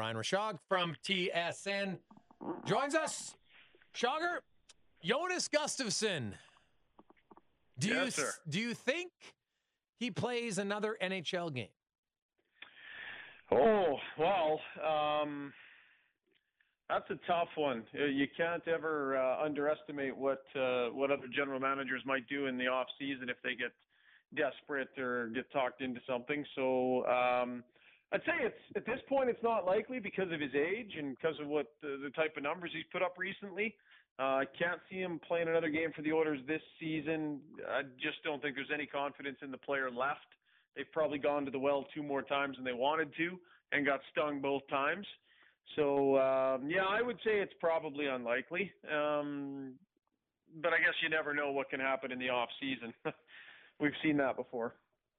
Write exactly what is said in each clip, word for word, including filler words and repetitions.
Ryan Rishaug from T S N joins us. Shogger, Jonas Gustafsson. Do yes, you sir. do you think he plays another N H L game? Oh, well, um, that's a tough one. You can't ever uh, underestimate what uh, what other general managers might do in the off season if they get desperate or get talked into something. So um, I'd say it's at this point it's not likely because of his age and because of what the, the type of numbers he's put up recently. Uh, I can't see him playing another game for the Oilers this season. I just don't think there's any confidence in the player left. They've probably gone to the well two more times than they wanted to and got stung both times. So, um, yeah, I would say it's probably unlikely. Um, but I guess you never know what can happen in the off season. We've seen that before.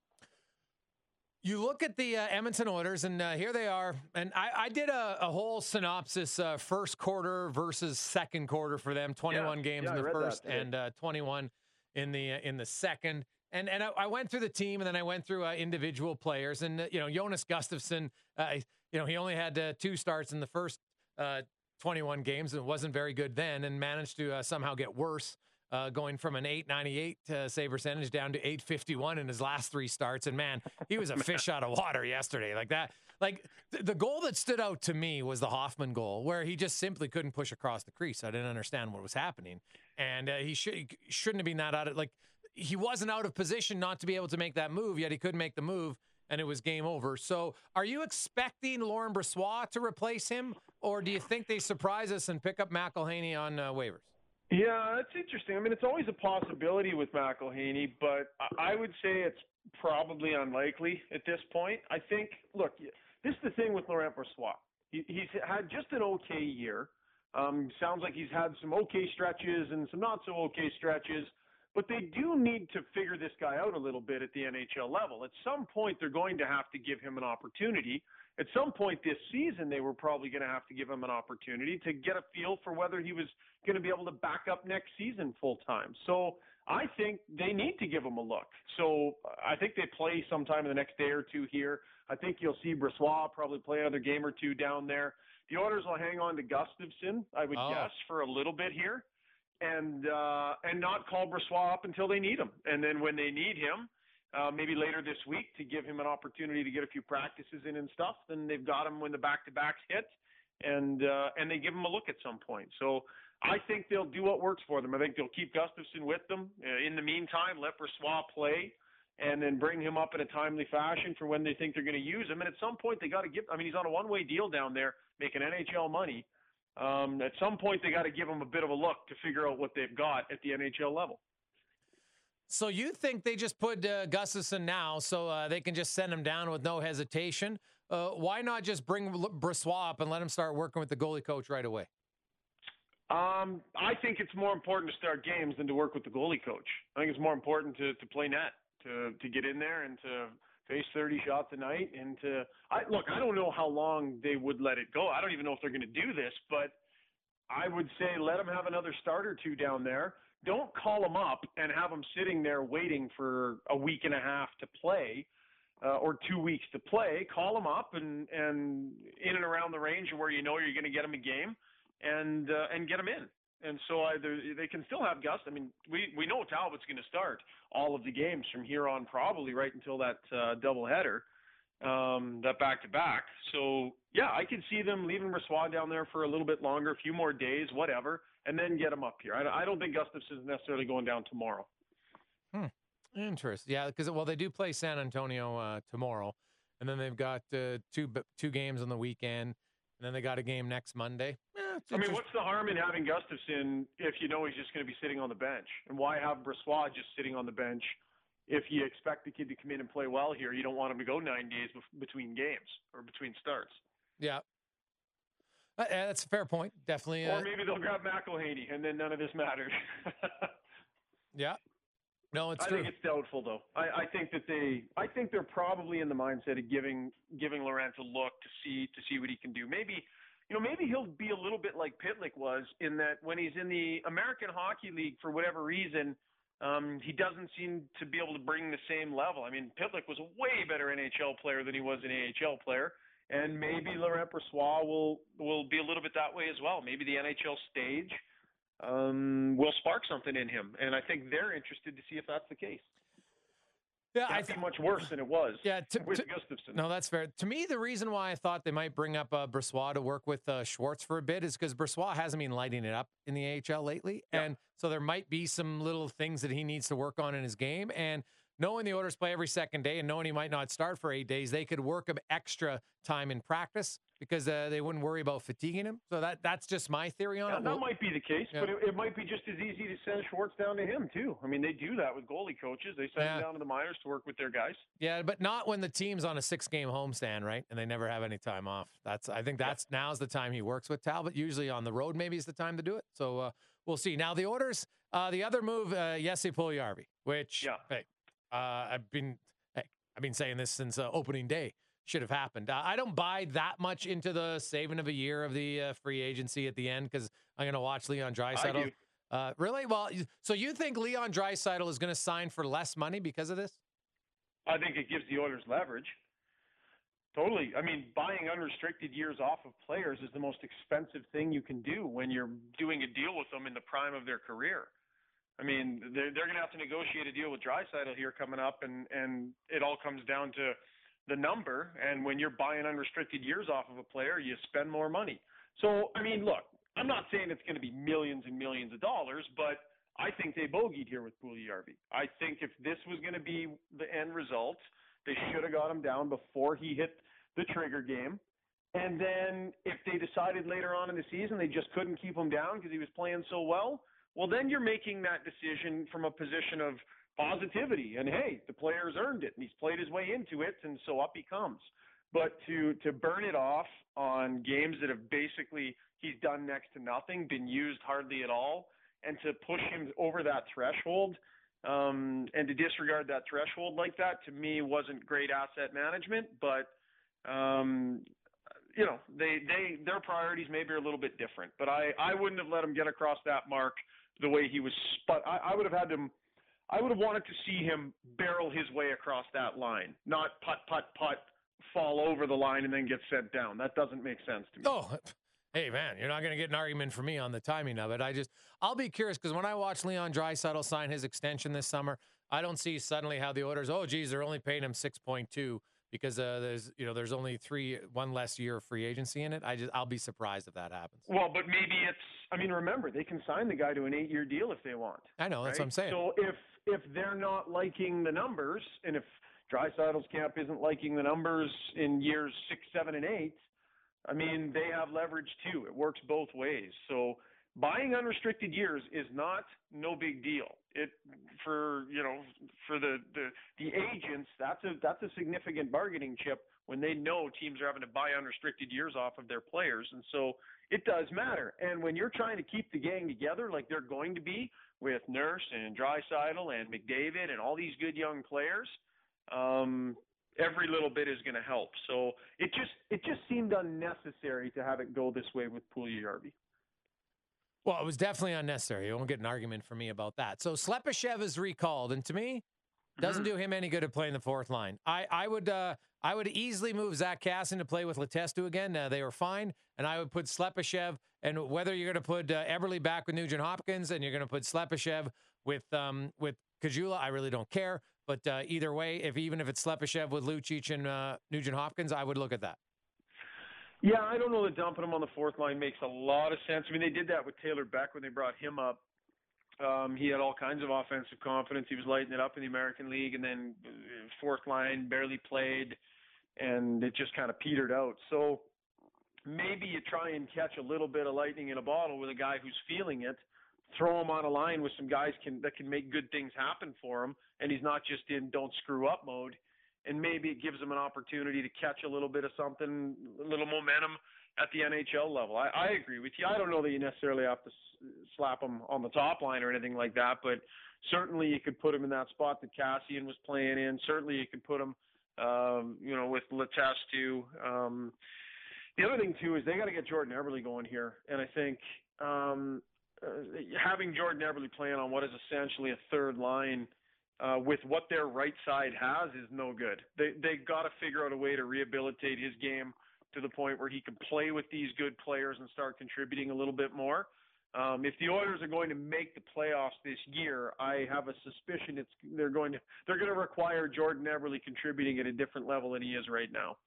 You look at the uh, Edmonton Oilers, and uh, here they are. And I, I did a, a whole synopsis, uh, first quarter versus second quarter for them. twenty-one yeah. games yeah, in the first and and uh, twenty-one in the uh, in the second. And and I, I went through the team, and then I went through uh, individual players. And uh, you know, Jonas Gustafsson, uh, you know, he only had uh, two starts in the first uh, twenty-one games, and it wasn't very good then, and managed to uh, somehow get worse. Uh, going from an eight ninety-eight uh, save percentage down to eight fifty-one in his last three starts. And man, he was a fish out of water yesterday. Like that, like th- the goal that stood out to me was the Hoffman goal, where he just simply couldn't push across the crease. I didn't understand what was happening. And uh, he should, shouldn't have been that out of, like, he wasn't out of position not to be able to make that move, yet he couldn't make the move, and it was game over. So are you expecting Laurent Brossoit to replace him, or do you think they surprise us and pick up McElhaney on uh, waivers? Yeah, that's interesting. I mean, it's always a possibility with McElhaney, but I would say it's probably unlikely at this point. I think, look, this is the thing with Laurent Brossoit. He, he's had just an okay year. Um, sounds like he's had some okay stretches and some not so okay stretches, but they do need to figure this guy out a little bit at the N H L level. At some point, they're going to have to give him an opportunity. At some point this season, they were probably going to have to give him an opportunity to get a feel for whether he was going to be able to back up next season full time. So I think they need to give him a look. So I think they play sometime in the next day or two here. I think you'll see Brossoit probably play another game or two down there. The Oilers will hang on to Gustafsson, I would oh. guess, for a little bit here, and uh, and not call Brossoit up until they need him. And then when they need him, Uh, maybe later this week to give him an opportunity to get a few practices in and stuff. Then they've got him when the back-to-backs hit, and uh, and they give him a look at some point. So I think they'll do what works for them. I think they'll keep Gustafsson with them. Uh, in the meantime, let Brossoit play, and then bring him up in a timely fashion for when they think they're going to use him. And at some point, they got to give – I mean, he's on a one-way deal down there making N H L money. Um, at some point, they got to give him a bit of a look to figure out what they've got at the N H L level. So you think they just put uh, Gustafsson now so uh, they can just send him down with no hesitation? Uh, why not just bring Brossoit up and let him start working with the goalie coach right away? Um, I think it's more important to start games than to work with the goalie coach. I think it's more important to, to play net, to to get in there and to face thirty shots a night. And to I, look, I don't know how long they would let it go. I don't even know if they're going to do this, but I would say let them have another start or two down there. Don't call them up and have them sitting there waiting for a week and a half to play uh, or two weeks to play. Call them up and, and in and around the range where you know you're going to get them a game and uh, and get them in. And so either they can still have Gus. I mean, we, we know Talbot's going to start all of the games from here on probably right until that uh, doubleheader, um, that back-to-back. So, yeah, I could see them leaving Brossoit down there for a little bit longer, a few more days, whatever, and then get him up here. I, I don't think Gustafsson's necessarily going down tomorrow. Hmm. Interesting. Yeah, because, well, they do play San Antonio uh, tomorrow, and then they've got uh, two two games on the weekend, and then they got a game next Monday. Eh, I mean, what's the harm in having Gustafsson if you know he's just going to be sitting on the bench? And why have Brossoit just sitting on the bench if you expect the kid to come in and play well here? You don't want him to go nine days be- between games or between starts. Yeah. Uh, yeah, that's a fair point. Definitely. Or Uh, maybe they'll grab McElhaney, and then none of this matters. yeah. No, it's I true. think it's doubtful, though. I, I think that they, I think they're probably in the mindset of giving giving Laurent a look to see to see what he can do. Maybe, you know, maybe he'll be a little bit like Pitlick was in that when he's in the American Hockey League for whatever reason, um, he doesn't seem to be able to bring the same level. I mean, Pitlick was a way better N H L player than he was an A H L player. And maybe Laurent Brossoit will will be a little bit that way as well. Maybe the N H L stage um, will spark something in him, and I think they're interested to see if that's the case. Yeah, Can't I th- be much worse than it was. Yeah, to, with to, Gustafsson. No, that's fair. To me, the reason why I thought they might bring up uh, Brossoit to work with uh, Schwartz for a bit is because Brossoit hasn't been lighting it up in the A H L lately, Yep. and so there might be some little things that he needs to work on in his game. And knowing the Oilers play every second day and knowing he might not start for eight days, they could work him extra time in practice because uh, they wouldn't worry about fatiguing him. So that that's just my theory on Yeah, it. that We'll, might be the case, yeah. but it, it might be just as easy to send Schwartz down to him too. I mean, they do that with goalie coaches. They send Yeah. him down to the minors to work with their guys. Yeah, but not when the team's on a six-game homestand, right? And they never have any time off. That's I think that's yeah. now's the time he works with Talbot. Usually on the road, maybe is the time to do it. So uh, we'll see. Now the Oilers, uh, the other move, uh, Jesse Puljujarvi, which yeah. hey, uh, I've been hey, I've been saying this since uh, opening day. Should have happened. Uh, I don't buy that much into the saving of a year of the uh, free agency at the end because I'm going to watch Leon Draisaitl. Uh, really? Well, so you think Leon Draisaitl is going to sign for less money because of this? I think it gives the Oilers leverage. Totally. I mean, buying unrestricted years off of players is the most expensive thing you can do when you're doing a deal with them in the prime of their career. I mean, they're, they're going to have to negotiate a deal with Draisaitl here coming up, and, and it all comes down to the number. And when you're buying unrestricted years off of a player, you spend more money. So, I mean, look, I'm not saying it's going to be millions and millions of dollars, but I think they bogeyed here with Puljujarvi. I think if this was going to be the end result, they should have got him down before he hit the trigger game. And then if they decided later on in the season they just couldn't keep him down because he was playing so well, well, then you're making that decision from a position of positivity. And, hey, the player's earned it, and he's played his way into it, and so up he comes. But to to burn it off on games that have basically he's done next to nothing, been used hardly at all, and to push him over that threshold um, and to disregard that threshold like that, to me, wasn't great asset management. But, um, you know, they, they their priorities maybe are a little bit different. But I, I wouldn't have let him get across that mark the way he was. But I, I would have had him – I would have wanted to see him barrel his way across that line, not putt, putt, putt, fall over the line and then get sent down. That doesn't make sense to me. Oh, hey, man, you're not going to get an argument from me on the timing of it. I just, I'll be curious because when I watch Leon Draisaitl sign his extension this summer, I don't see suddenly how the Oilers, oh, geez, they're only paying him six point two because uh, there's, you know, there's only three, one less year of free agency in it. I just, I'll be surprised if that happens. Well, but maybe it's, I mean, remember, they can sign the guy to an eight-year deal if they want. I know, that's right? what I'm saying. So if, if they're not liking the numbers, and if Draisaitl's camp isn't liking the numbers in years six, seven, and eight, I mean, they have leverage too. It works both ways. So buying unrestricted years is not no big deal. It for you know for the, the the agents, that's a that's a significant bargaining chip when they know teams are having to buy unrestricted years off of their players, and so it does matter. And when you're trying to keep the gang together, like they're going to be with Nurse and Draisaitl and McDavid and all these good young players. Um, every little bit is going to help. So it just it just seemed unnecessary to have it go this way with Puljujarvi. Well, it was definitely unnecessary. You won't get an argument from me about that. So Slepyshev is recalled, and to me, doesn't Mm-hmm. do him any good at playing the fourth line. I, I would uh, I would easily move Zach Kassian to play with Letestu again. Uh, they were fine, and I would put Slepyshev. And whether you're going to put uh, Eberle back with Nugent Hopkins and you're going to put Slepyshev with um, with Kajula, I really don't care. But uh, either way, if even if it's Slepyshev with Lucic and uh, Nugent Hopkins, I would look at that. Yeah, I don't know that dumping him on the fourth line makes a lot of sense. I mean, they did that with Taylor Beck when they brought him up. Um, he had all kinds of offensive confidence. He was lighting it up in the American League, and then fourth line barely played, and it just kind of petered out. So maybe you try and catch a little bit of lightning in a bottle with a guy who's feeling it, throw him on a line with some guys can that can make good things happen for him, and he's not just in don't screw up mode. And maybe it gives him an opportunity to catch a little bit of something, a little momentum at the N H L level. I, I agree with you. I don't know that you necessarily have to s- slap him on the top line or anything like that, but certainly you could put him in that spot that Kassian was playing in. Certainly you could put him, um, you know, with Letestu. Um, the other thing, too, is they got to get Jordan Eberle going here. And I think um, uh, having Jordan Eberle playing on what is essentially a third line Uh, with what their right side has is no good. They they got to figure out a way to rehabilitate his game to the point where he can play with these good players and start contributing a little bit more. Um, if the Oilers are going to make the playoffs this year, I have a suspicion it's they're going to they're going to require Jordan Eberle contributing at a different level than he is right now.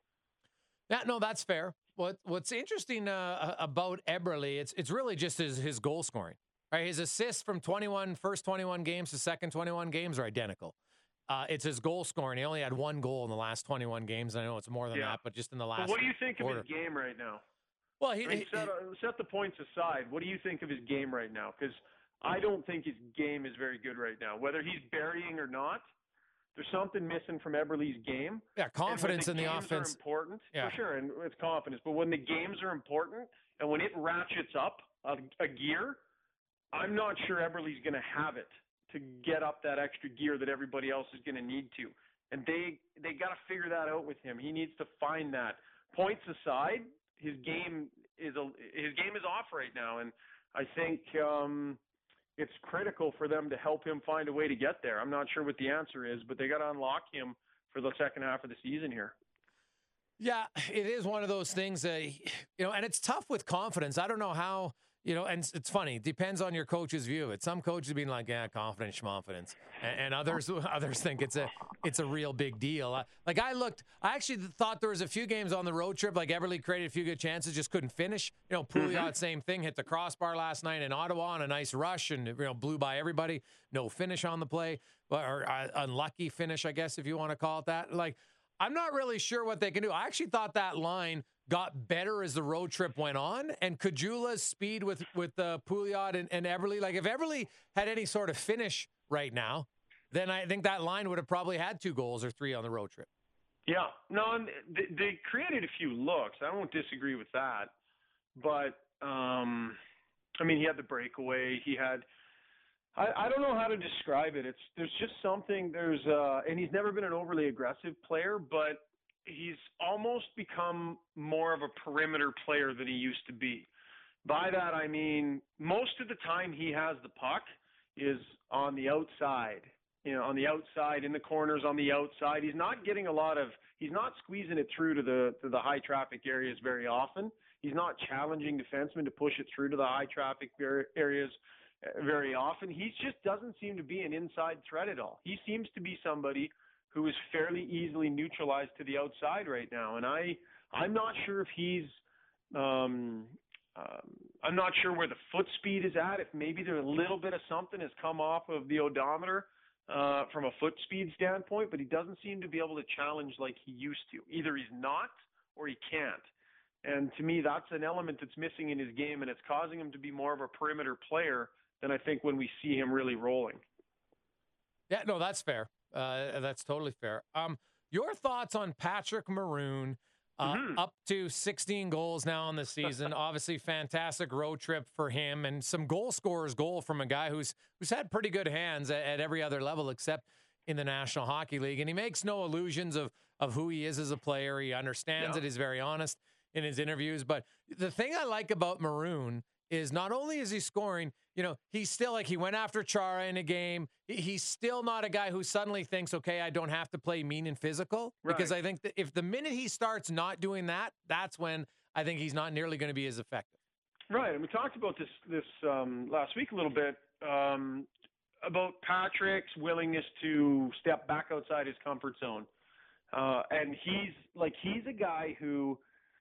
Yeah, no, that's fair. What What's interesting uh, about Eberle, it's it's really just his his goal scoring. Right, his assists from twenty-one first twenty-one games to second twenty-one games are identical. Uh, it's his goal scoring. He only had one goal in the last twenty-one games. I know it's more than yeah. that, but just in the last. But what do you think quarter. of his game right now? Well, he, I mean, he set, set the points aside. What do you think of his game right now? Because I don't think his game is very good right now. Whether he's burying or not, there's something missing from Eberle's game. Yeah, confidence the in the games offense. Are important, yeah. for sure, and it's confidence. But when the games are important and when it ratchets up a, a gear, I'm not sure Eberle's going to have it to get up that extra gear that everybody else is going to need to. And they they got to figure that out with him. He needs to find that. Points aside, his game is a his game is off right now, and I think um, it's critical for them to help him find a way to get there. I'm not sure what the answer is, but they got to unlock him for the second half of the season here. Yeah, it is one of those things, uh, you know, and it's tough with confidence. I don't know how. You know, and it's funny. It depends on your coach's view of it. Some coaches being like, "Yeah, confidence, schmonfidence," and, and others, others think it's a, it's a real big deal. Uh, like I looked, I actually thought there was a few games on the road trip. Like Eberle created a few good chances, just couldn't finish. You know, Pouliot, mm-hmm. same thing, hit the crossbar last night in Ottawa on a nice rush, and you know, blew by everybody. No finish on the play, or uh, unlucky finish, I guess, if you want to call it that. Like, I'm not really sure what they can do. I actually thought that line got better as the road trip went on, and Caggiula's speed with with uh, Pouliot and, and Eberle. Like if Eberle had any sort of finish right now, then I think that line would have probably had two goals or three on the road trip. Yeah, no, and they, they created a few looks. I won't disagree with that, but um, I mean, he had the breakaway. He had. I, I don't know how to describe it. It's there's just something. There's uh, and he's never been an overly aggressive player, but he's almost become more of a perimeter player than he used to be. By that, I mean, most of the time he has the puck is on the outside, you know, on the outside, in the corners, on the outside. He's not getting a lot of, he's not squeezing it through to the, to the high traffic areas very often. He's not challenging defensemen to push it through to the high traffic areas very often. He just doesn't seem to be an inside threat at all. He seems to be somebody who is fairly easily neutralized to the outside right now. And I, I'm not sure if he's, um, um, I'm not sure where the foot speed is at. If maybe there's a little bit of something has come off of the odometer uh, from a foot speed standpoint, but he doesn't seem to be able to challenge like he used to. Either he's not or he can't. And to me, that's an element that's missing in his game, and it's causing him to be more of a perimeter player than I think when we see him really rolling. Yeah, no, that's fair. Uh, that's totally fair. Um, your thoughts on Patrick Maroon, uh, mm-hmm. up to sixteen goals now in the season. Obviously, fantastic road trip for him, and some goal scorer's goal from a guy who's who's had pretty good hands at, at every other level except in the National Hockey League. And he makes no illusions of of who he is as a player. He understands yeah. it. He's very honest in his interviews. But the thing I like about Maroon is not only is he scoring, you know, he's still like he went after Chara in a game. He's still not a guy who suddenly thinks, okay, I don't have to play mean and physical. Right. Because I think that if the minute he starts not doing that, that's when I think he's not nearly going to be as effective. Right. And we talked about this this um, last week a little bit um, about Patrick's willingness to step back outside his comfort zone. Uh, and he's like, he's a guy who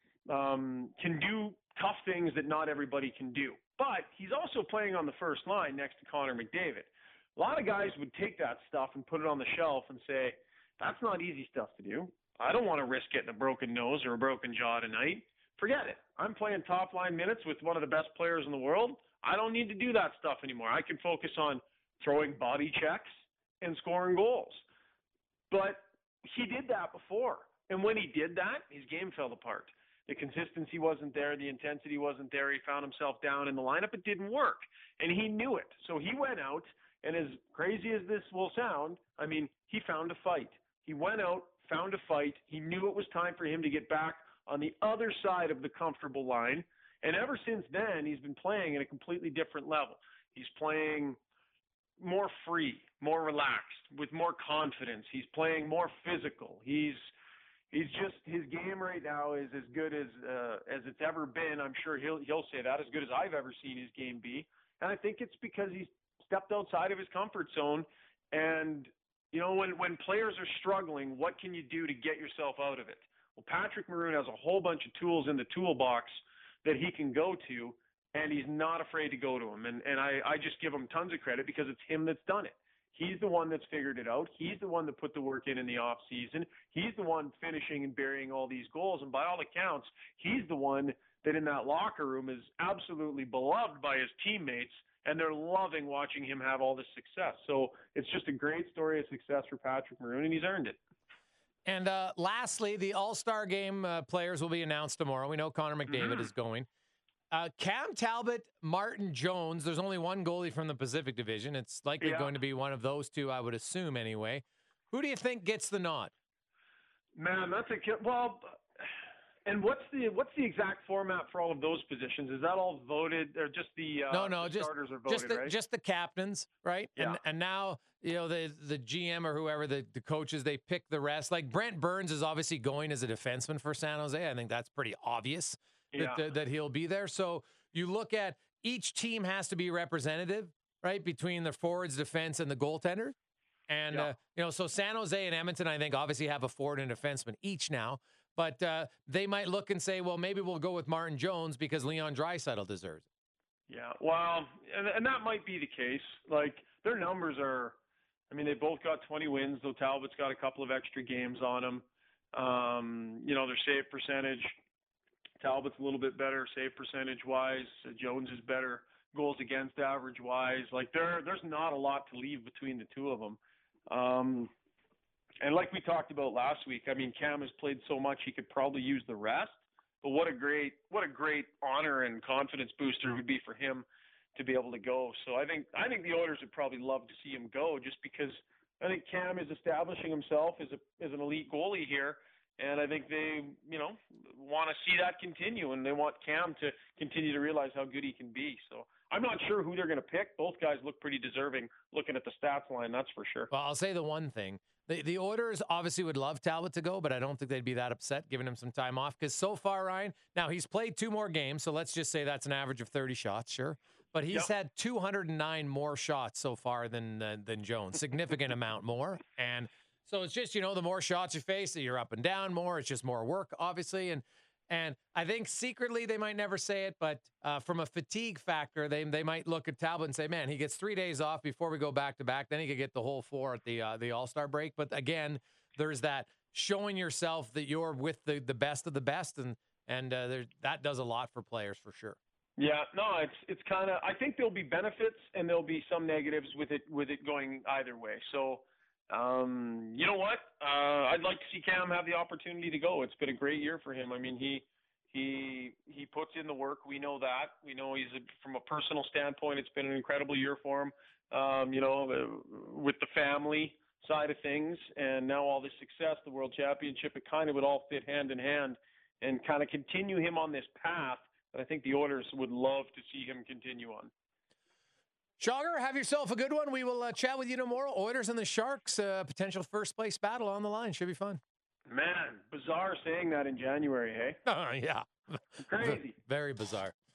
um, can do tough things that not everybody can do. But he's also playing on the first line next to Connor McDavid. A lot of guys would take that stuff and put it on the shelf and say, that's not easy stuff to do. I don't want to risk getting a broken nose or a broken jaw tonight. Forget it. I'm playing top line minutes with one of the best players in the world. I don't need to do that stuff anymore. I can focus on throwing body checks and scoring goals. But he did that before. And when he did that, his game fell apart. The consistency wasn't there. The intensity wasn't there. He found himself down in the lineup. It didn't work. And he knew it. So he went out, and as crazy as this will sound, I mean, he found a fight. He went out, found a fight. He knew it was time for him to get back on the other side of the comfortable line. And ever since then, he's been playing at a completely different level. He's playing more free, more relaxed, with more confidence. He's playing more physical. He's He's just his game right now is as good as uh, as it's ever been. I'm sure he'll he'll say that, as good as I've ever seen his game be. And I think it's because he's stepped outside of his comfort zone. And you know, when when players are struggling, what can you do to get yourself out of it? Well, Patrick Maroon has a whole bunch of tools in the toolbox that he can go to, and he's not afraid to go to them. And and I, I just give him tons of credit because it's him that's done it. He's the one that's figured it out. He's the one that put the work in in the off season. He's the one finishing and burying all these goals. And by all accounts, he's the one that in that locker room is absolutely beloved by his teammates, and they're loving watching him have all this success. So it's just a great story of success for Patrick Maroon, and he's earned it. And uh, lastly, the All-Star Game uh, players will be announced tomorrow. We know Connor McDavid mm-hmm. is going. Uh, Cam Talbot, Martin Jones. There's only one goalie from the Pacific Division. It's likely yeah. going to be one of those two, I would assume anyway. Who do you think gets the nod? Man, that's a well. And what's the what's the exact format for all of those positions? Is that all voted, or just the uh, no, no, the just starters are voted, just the, right? just the captains, right? Yeah. And and now you know the the G M or whoever the, the coaches, they pick the rest. Like Brent Burns is obviously going as a defenseman for San Jose. I think that's pretty obvious. Yeah. That, that he'll be there. So you look at each team has to be representative, right, between the forwards, defense, and the goaltender. And, yeah. uh, you know, so San Jose and Edmonton, I think, obviously have a forward and a defenseman each now. But uh, they might look and say, well, maybe we'll go with Martin Jones because Leon Draisaitl deserves it. Yeah, well, and, and that might be the case. Like, their numbers are, I mean, they both got twenty wins, though Talbot's got a couple of extra games on him. Um, you know, their save percentage, Talbot's a little bit better save percentage-wise. Uh, Jones is better goals against average-wise. Like, there, there's not a lot to leave between the two of them. Um, and like we talked about last week, I mean, Cam has played so much he could probably use the rest. But what a great, what a great honor and confidence booster it would be for him to be able to go. So I think, I think the Oilers would probably love to see him go, just because I think Cam is establishing himself as a as an elite goalie here. And I think they, you know, want to see that continue, and they want Cam to continue to realize how good he can be. So I'm not sure who they're going to pick. Both guys look pretty deserving looking at the stats line, that's for sure. Well, I'll say the one thing. The, the Oilers obviously would love Talbot to go, but I don't think they'd be that upset giving him some time off because so far, Ryan, now he's played two more games, so let's just say that's an average of thirty shots, sure. But he's yep. had two hundred nine more shots so far than uh, than Jones, significant amount more. And so it's just, you know, the more shots you face, you're up and down more. It's just more work, obviously. And and I think secretly they might never say it, but uh, from a fatigue factor, they they might look at Talbot and say, man, he gets three days off before we go back to back. Then he could get the whole four at the uh, the All-Star break. But again, there's that showing yourself that you're with the, the best of the best. And, and uh, there, that does a lot for players for sure. Yeah, no, it's it's kind of. I think there'll be benefits and there'll be some negatives with it with it going either way. So, um, you know what? Uh, I'd like to see Cam have the opportunity to go. It's been a great year for him. I mean, he he he puts in the work. We know that. We know he's a, from a personal standpoint, it's been an incredible year for him. Um, you know, uh, with the family side of things, and now all this success, the World Championship, it kind of would all fit hand in hand, and kind of continue him on this path. I think the Oilers would love to see him continue on. Chager, have yourself a good one. We will uh, chat with you tomorrow. Oilers and the Sharks, uh, potential first place battle on the line. Should be fun. Man, bizarre saying that in January, hey? Oh, yeah. Crazy. Very bizarre.